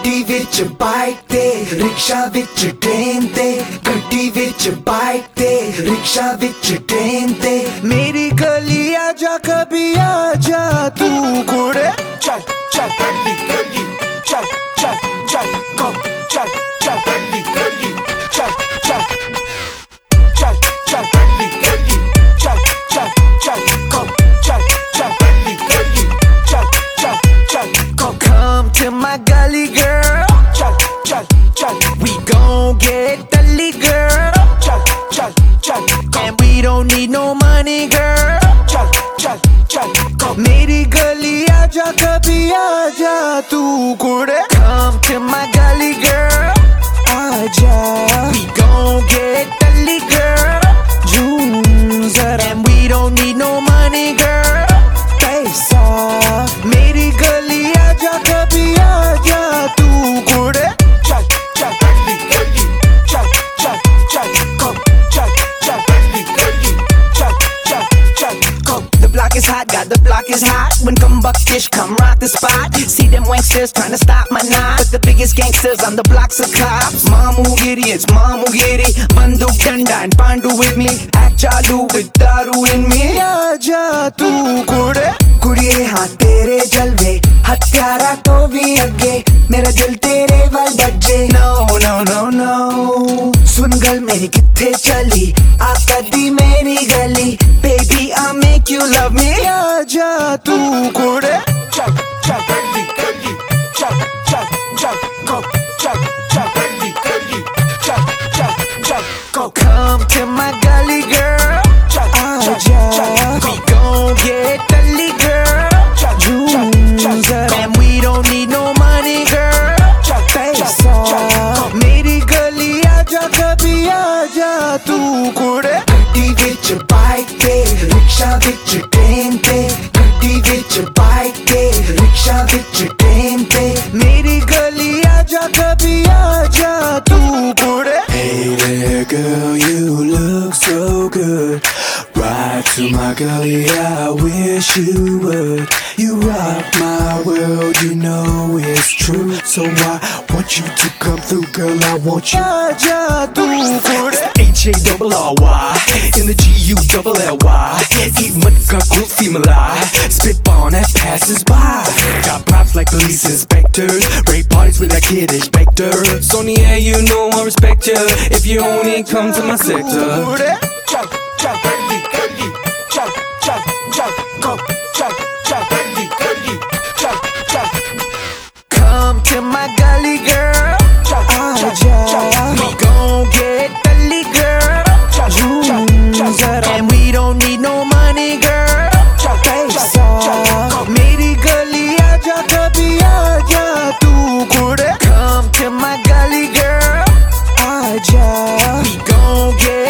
ਗੱਡੀ ਵਿੱਚ ਬਾਈਕ ਤੇ ਰਿਕਸ਼ਾ ਵਿੱਚ ਟ੍ਰੇਨ ਤੇ ਗੱਡੀ ਵਿੱਚ ਬਾਈਕ ਤੇ ਰਿਕਸ਼ਾ ਵਿੱਚ ਟ੍ਰੇਨ ਤੇ ਮੇਰੀ ਗਲੀ ਆ ਜਾ ਕभी ਆ ਜਾ ਤੂੰ ਕੁੜੇ ਚੱਲ ਚੱਲ ਗਲੀ ਗਲੀ ਚੱਲ ਚੱਲ ਚੱਲ go ਚੱਲ ਚੱਲ ਗਲੀ ਗਲੀ ਚੱਲ ਚੱਲ ਚੱਲ ਚੱਲ ਗਲੀ ਗਲੀ ਚੱਲ ਚੱਲ ਚੱਲ go ਚੱਲ ਚੱਲ ਗਲੀ ਗਲੀ ਚੱਲ ਚੱਲ ਚੱਲ go come to my gully girl ਚੱਲ ਚੱਲ ਚੱਲ we gon' get gully girl ਚੱਲ ਚੱਲ ਚੱਲ and we don't need no money girl ਚੱਲ ਚੱਲ ਚੱਲ go ਮੇਰੀ ਗਲੀ ਆ ਜਾ ਕभी ਆ ਜਾ ਤੂੰ ਕੁੜੇ come to my gully girl ਆ ਜਾ we gon' get gully girl zoom ਜ਼ਰਾ and we don't need no money girl ਪੈਸਾ ਮੇਰੀ ਗਲੀ ਆ ਜਾ ਕभी ਆ ਜਾ ਤੂੰ ਕੁੜੇ ਚੱਲ ਚੱਲ ਗਲੀ ਗਲੀ ਚੱਲ ਚੱਲ ਚੱਲ go ਚੱਲ ਚੱਲ ਗਲੀ ਗਲੀ ਚੱਲ ਚੱਲ ਚੱਲ go the block is hot got the block is hot when come buckish come rock the spot see them wanksters trying to stop my knot but the biggest gangsters on the blocks of cops mamu idiots mamu giri banduk danda and pandu with me act chalu with daru in me aja tu kude ਕੁੜੀਏ ਹਾਂ ਤੇਰੇ ਜਲਵੇ ਹਥਿਆਰਾ ਤੋਂ ਵੀ ਅੱਗੇ ਮੇਰਾ ਦਿਲ ਤੇਰੇ ਵੱਲ ਵੱਜੇ no no no no ਸੁਣ ਗੱਲ ਮੇਰੀ ਕਿੱਥੇ ਚਲੀ ਆ ਕਦੀ ਮੇਰੀ ਗਲੀ baby I'll make you love me ਆ ਜਾ ਤੂੰ ਕੁੜੇ ਚੱਲ ਚੱਲ ਗਲੀ ਗਲੀ ਚੱਲ ਚੱਲ ਚੱਲ go ਚੱਲ ਚੱਲ ਗਲੀ ਗਲੀ ਚੱਲ ਚੱਲ ਚੱਲ go come to my gully girl ਆ ਜਾ we gon' get gully girl and we don't need no money girl पैसा मेरी गली आ जा कभी आ जा तू कुड़े ਗੱਡੀ ਵਿੱਚ ਬਾਈਕ ਤੇ ਰਿਕਸ਼ਾ ਵਿੱਚ ਟ੍ਰੇਨ ਤੇ ਗੱਡੀ ਵਿੱਚ ਬਾਈਕ ਤੇ ਰਿਕਸ਼ਾ ਵਿੱਚ ਟ੍ਰੇਨ ਤੇ ਮੇਰੀ ਗਲੀ ਆ ਜਾ ਕभी ਆ ਜਾ ਤੂੰ ਕੁੜੇ Hey there girl you look so good Ride to my gully, I wish you would You rock my world, you know it's true So I want you to come through, girl, I want you Aja tu kude H-A-R-R-Y In the G-U-L-L-Y Eat matka kulfi malai Spit on that passes by Got props like police inspectors Rape parties with that kid inspector Sony, yeah, you know I respect you If you only come to my sector Chug, chug, gully, gully, chug, chug, chug, go, chug, chug, gully, gully, chug, chug. Come to my gully, girl. Chug, chug, chug, we gon' get gully, girl. Chug, chug, chug, and we don't need no money, girl. Chug, chug, chug, मेरी गली आजा कभी आजा तू कुड़े. Come to my gully, girl. आजा, we gon' get